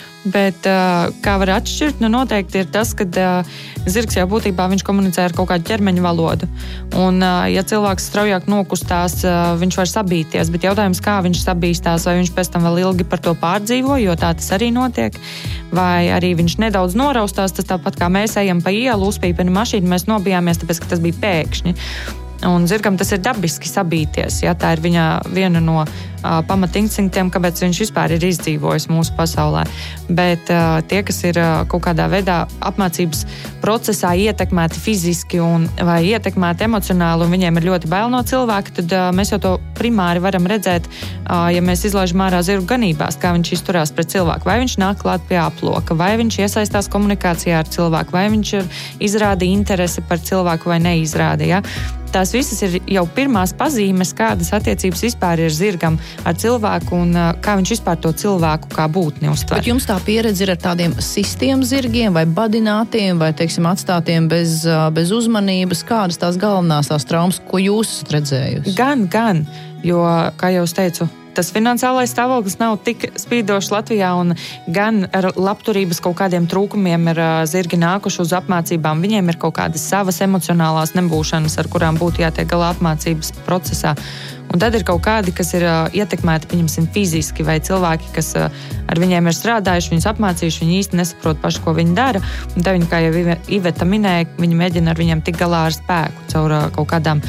Bet uh, kā var atšķirt, nu noteikti ir tas, ka uh, zirgs jau būtībā viņš komunicē ar kaut kādu ķermeņa valodu. Un uh, ja cilvēks straujāk nokustās, uh, viņš var sabīties, bet jautājums, kā viņš sabīstās, vai viņš pēc tam vēl ilgi par to pārdzīvo, jo tā tas arī notiek, vai arī viņš nedaudz noraustās, tas tāpat kā mēs ejam pa ielu, uzpīpina mašīnu, mēs nobijāmies, tāpēc, ka tas bija pēkšņi. Un zirgam tas ir dabiski sabīties, ja tā ir viņa viena no uh, pamatinstinktiem, kāpēc viņš vispār ir izdzīvojis mūsu pasaulē. Bet uh, tie, kas ir uh, kaut kādā veidā apmācības procesā ietekmēti fiziski un, vai ietekmēti emocionāli, un viņiem ir ļoti bail no cilvēka, tad uh, mēs jau to primāri varam redzēt, uh, ja mēs izlaižam ārā zirgu ganībās, kā viņš izturās pret cilvēku. Vai viņš nāk klāt pie aploka, vai viņš iesaistās komunikācijā ar cilvēku, vai viņš izrāda interesi par cilvēku vai neizrāda. Ja? Tās visas ir jau pirmās pazīmes, kādas attiecības vispār ir zirgam ar cilvēku un kā viņš vispār to cilvēku kā būtni uztver. Bet jums tā pieredze ir ar tādiem sistiem zirgiem vai badinātiem vai, teiksim, atstātiem bez, bez uzmanības? Kādas tās galvenās tās traumas, ko jūs esat redzējusi? Gan, gan, jo, kā jau es teicu, tas finansiālais stāvoklis nav tik spīdošs Latvijā, un gan ar labturības kaut kādiem trūkumiem ir uh, zirgi nākuši uz apmācībām. Viņiem ir kaut kādas savas emocionālās nebūšanas, ar kurām būtu jātiek galā apmācības procesā. Un tad ir kaut kādi, kas ir uh, ietekmēti, pieņemsim, fiziski, vai cilvēki, kas uh, ar viņiem ir strādājuši, viņus apmācījuši, viņi īsti nesaprot paši, ko viņi dara. Un tad viņi, kā jau Iveta minēja, viņi mēģina ar viņiem tik galā ar spēku, caur uh, kaut kādām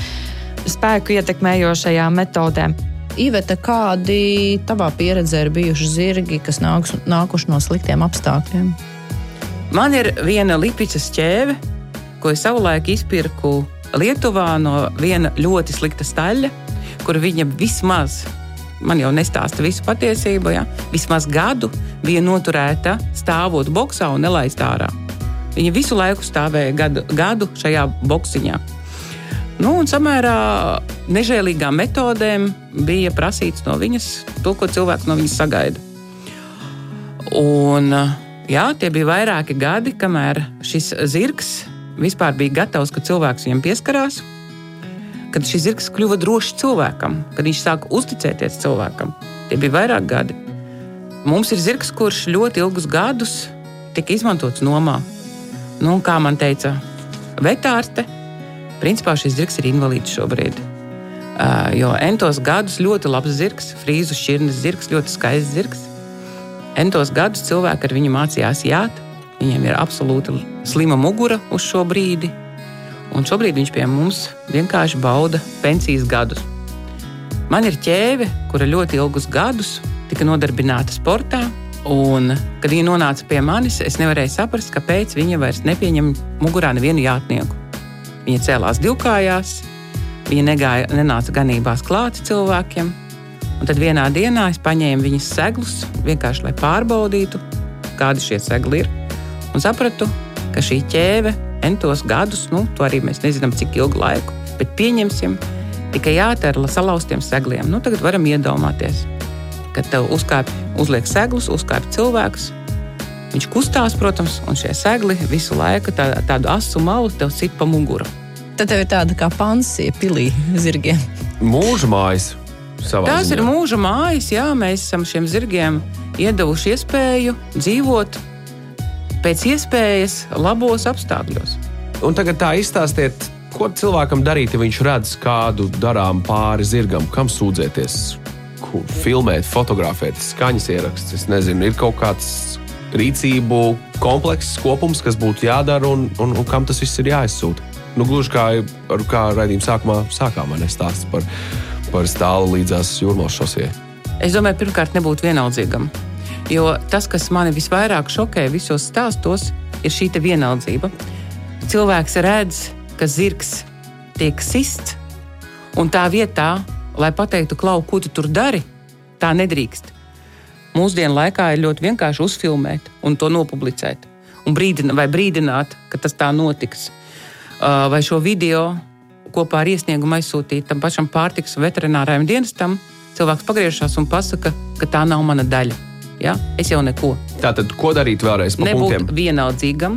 spēku ietekmējošajām metodēm. Iveta, kādi tavā pieredzē ir bijuši zirgi, kas nāks, nākuši no sliktiem apstākļiem? Man ir viena lipicas ķēve, ko es savulaik izpirku Lietuvā no viena ļoti slikta staļa, kur viņa vismaz, man jau nestāsta visu patiesību, ja, vismaz gadu bija noturēta stāvot boksā un nelaist ārā. Viņa visu laiku stāvēja gadu, gadu šajā boksiņā. Nu, un samērā nežēlīgām metodēm bija prasīts no viņas to, ko cilvēks no viņas sagaida. Un, jā, tie bija vairāki gadi, kamēr šis zirgs vispār bija gatavs, ka cilvēks viņam pieskarās, kad šis zirgs kļuva drošs cilvēkam, kad viņš sāka uzticēties cilvēkam. Tie bija vairāk gadi. Mums ir zirgs, kurš ļoti ilgus gadus tika izmantots nomā. Nu, kā man teica vetārste, principā šis zirgs ir invalīds šobrīd. Uh, jo entos gadus ļoti labs zirgs, frīzu šķirnes zirgs, ļoti skaists zirgs. Entos gadus cilvēki ar viņu mācījās jāt, viņiem ir absolūti slima mugura uz šo brīdi, un šobrīd viņš pie mums vienkārši bauda pensijas gadus. Man ir ķēve, kura ļoti ilgus gadus tika nodarbināta sportā, un, kad viņa nonāca pie manis, es nevarēju saprast, kāpēc viņa vairs nepieņem mugurā nevienu jātnieku. Viņa cēlās divkājās, viņa negāja, nenāca ganībās klāti cilvēkiem, un tad vienā dienā es paņēmu viņas seglus, vienkārši lai pārbaudītu, kādi šie segli ir. Un sapratu, ka šī ķēve entos gadus, nu, to arī mēs nezinām, cik ilgu laiku, bet pieņemsim, tikai jāterla salauztiem segliem. Nu, tagad varam iedomāties, kad tev uzkāp, uzliek seglus, uzkāp cilvēks, viņš kustās, protams, un šie segli visu laiku tā, tādu asu malu tev sit pa muguru. Tad tev ir tāda kā pansija pilī zirgiem. Mūža mājas savā Tās ziņā. ir mūža mājas, jā, mēs esam šiem zirgiem iedevuši iespēju dzīvot pēc iespējas labos apstākļos. Un tagad tā izstāstiet, ko cilvēkam darīt, ja viņš redz kādu darām pāri zirgam, kam sūdzēties, ko filmēt, fotografēt, skaņas ieraksts, es nezinu, ir kaut kāds rīcību komplekss, kopums, kas būtu jādara un, un, un kam tas viss ir jāizsūta. Nu, gluži kā, kā raidījuma sākumā sākām, man nestāsts par, par stālu līdzās Jūrmālas šosejai. Es domāju, pirmkārt nebūtu vienaldzīgam, jo tas, kas mani visvairāk šokē visos stāstos, ir šī te vienaldzība. Cilvēks redz, ka zirgs tiek sists, un tā vietā, lai pateiktu, Klau, ko tu tur dari, tā nedrīkst. Mūsdienu laikā ir ļoti vienkārši uzfilmēt un to nopublicēt, un brīdināt, vai brīdināt, ka tas tā notiks. Vai šo video kopā ar iesniegumu aizsūtīt tam pašam pārtikas veterinārajam dienestam, cilvēks pagriežas un pasaka, ka tā nav mana daļa. Ja? Es jau neko. Tātad, ko darīt vēlreiz pa Nebūt punktiem? vienaldzīgam,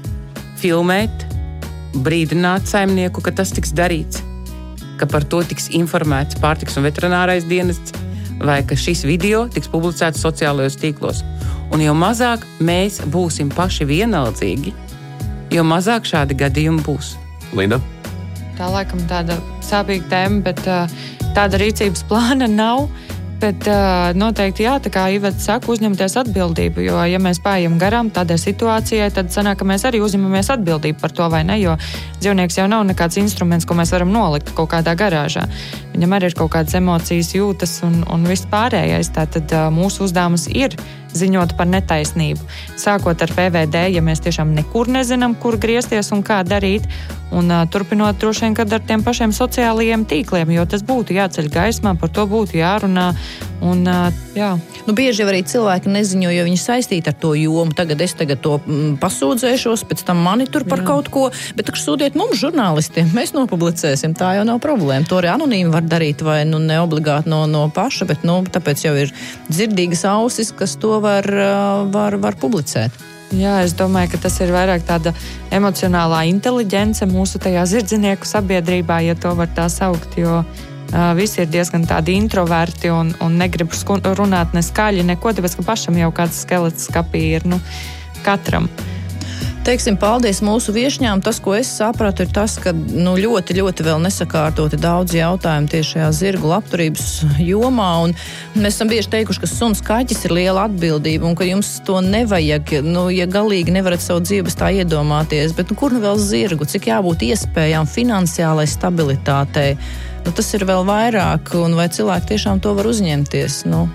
filmēt, brīdināt saimnieku, ka tas tiks darīts, ka par to tiks informēts pārtikas un veterinārais dienests, vai ka šis video tiks publicēts sociālajos tīklos. Un jo mazāk mēs būsim paši vienaldzīgi, jo mazāk šādi gadījumi būs. Linda? Tā laikam tāda sāpīga tēma, bet uh, tāda rīcības plāna nav. Bet uh, noteikti jā, tā kā Iveta saka, uzņemties atbildību, jo ja mēs pājam garām tādai situācijai, tad sanāk, ka mēs arī uzņemamies atbildību par to vai ne, jo dzīvnieks jau nav nekāds instruments, ko mēs varam nolikt kaut kādā garāžā. Viņam arī ir kaut kādas emocijas, jūtas un, un viss pārējais. Tātad uh, mūsu uzdevums ir ziņot par netaisnību. Sākot ar P V D, ja mēs tiešām nekur nezinām, kur griezties un kā darīt, un uh, turpinot droši vien, kad ar tiem pašiem sociālajiem tīkliem, jo tas būtu jāceļ gaismā, par to būtu jārunā. Un, uh, jā. Nu, bieži jau arī cilvēki neziņo, jo viņi saistīti ar to jomu. Tagad es tagad to mm, pasūdzēšos, pēc tam mani tur par jā. Kaut ko, bet tak sūtiet mums, žurnālistiem, mēs nopublicēsim, tā jau nav problēma. To arī anonīmi var darīt, vai nu ne obligāti no, no paša, bet nu, tāpēc jau ir dzirdīgas ausis, kas to var, var, var publicēt. Jā, es domāju, ka tas ir vairāk tāda emocionālā inteliģence mūsu tajā zirdzinieku sabiedrībā, ja to var tā saukt, jo uh, visi ir diezgan tādi introverti un, un negrib runāt ne skaļi, neko, tāpēc, ka pašam jau kāds skelets skapī ir, nu, katram. Teiksim, paldies mūsu viešņām. Tas, ko es sapratu, ir tas, ka nu, ļoti, ļoti vēl nesakārtoti daudz jautājumu tieši šajā zirgu labturības jomā. Un mēs esam bieži teikuši, ka suns kaķis ir liela atbildība un ka jums to nevajag, nu, ja galīgi nevarat savu dzīves tā iedomāties. Bet nu, kur nu vēl zirgu? Cik jābūt iespējām finansiālai stabilitātei? Nu, tas ir vēl vairāk, un vai cilvēki tiešām to var uzņemties? Nu,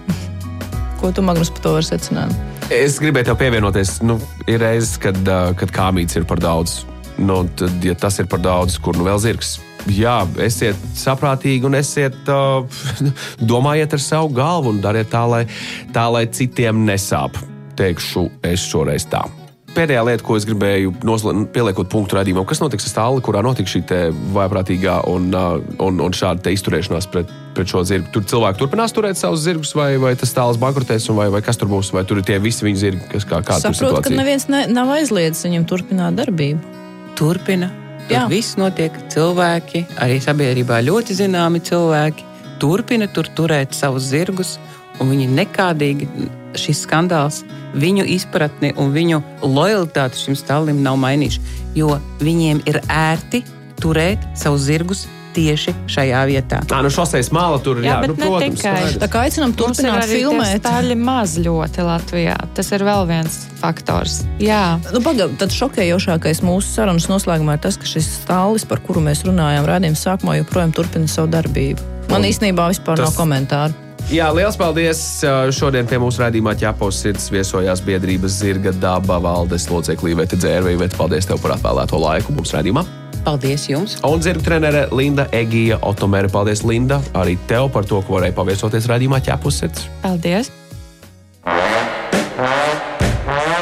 ko tu, Magnus, par to var secināt? Es gribēju tev pievienoties. Nu, ir reizes, kad, kad kāmīts ir par daudz. Nu, tad, ja tas ir par daudz, kur nu vēl zirgs? Jā, esiet saprātīgi un esiet, uh, domājiet ar savu galvu un dariet tā, lai, tā, lai citiem nesāp. Teikšu es šoreiz tā. Pēdējā lieta, ko es gribēju nosl- pieliekot punktu raidījumam, kas notiks ar stāli, kurā notiks šī te vājprātīgā un, un, un šāda te izturēšanās pret, pret šo zirgu. Tur cilvēki turpinās turēt savus zirgus, vai, vai tas stālis bankrotēs, un vai, vai kas tur būs, vai tur ir tie visi viņu zirgi, kas kā kāda Saprot, situācija. Saprot, ka neviens ne, nav aizliedzis viņam turpināt darbību. Turpina. Tur viss notiek. Cilvēki, arī sabiedrībā ļoti zināmi cilvēki, turpina tur turēt savus zirgus, un viņi nekādīgi šis skandāls viņu izpratni un viņu lojalitāti šim stālim nav mainījuši, jo viņiem ir ērti turēt savus zirgus tieši šajā vietā. Ā, nu šosejas māla tur, jā, jā nu, protams. Tā kā aicinām turpināt filmēt. Stāļi maz ļoti Latvijā. Tas ir vēl viens faktors. Jā. Nu, pagaid, tad šokējošākais mūsu sarunas noslēgumā ir tas, ka šis stālis, par kuru mēs runājām raidījuma sākumā, joprojām turpina savu darbību. Man un īstenībā vispār tas... nav komentāru. Jā, liels paldies! Šodien pie mūsu raidījumā Ķepavas sirds viesojās biedrības Zirga daba valdes locekle Iveta Dzērve. Iveta, paldies tev par atvēlēto laiku mums raidījumā. Paldies jums! Un zirgu trenere Linda Egija Otomere. Paldies, Linda, arī tev par to, ka varēja paviesoties raidījumā Ķepavas sirds. Paldies!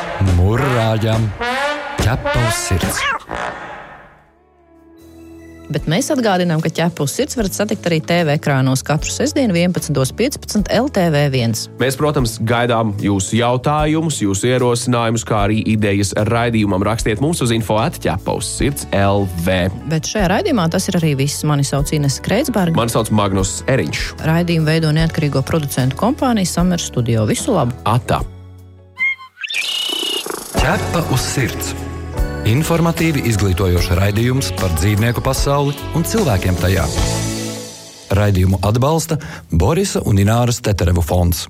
zāģām, ķepa uz sirds. Bet mēs atgādinām, ka ķepu uz sirds varat satikt arī T V ekrānos katru sestdienu vienpadsmit piecpadsmit L T V viens. Mēs, protams, gaidām jūsu jautājumus, jūsu ierosinājumus, kā arī idejas raidījumam. Rakstiet mums uz info at ķepa uz sirds L V. Bet šajā raidījumā tas ir arī viss. Mani sauc Ines Kreitsberga. Mani sauc Magnus Eriņš. Raidījumu veido neatkarīgo producentu kompānija Summer Studio. Visu labu! Atā! Ķepa uz sirds. Informatīvi izglītojošs raidījums par dzīvnieku pasauli un cilvēkiem tajā. Raidījumu atbalsta Borisa un Ināras Teterevu fonds.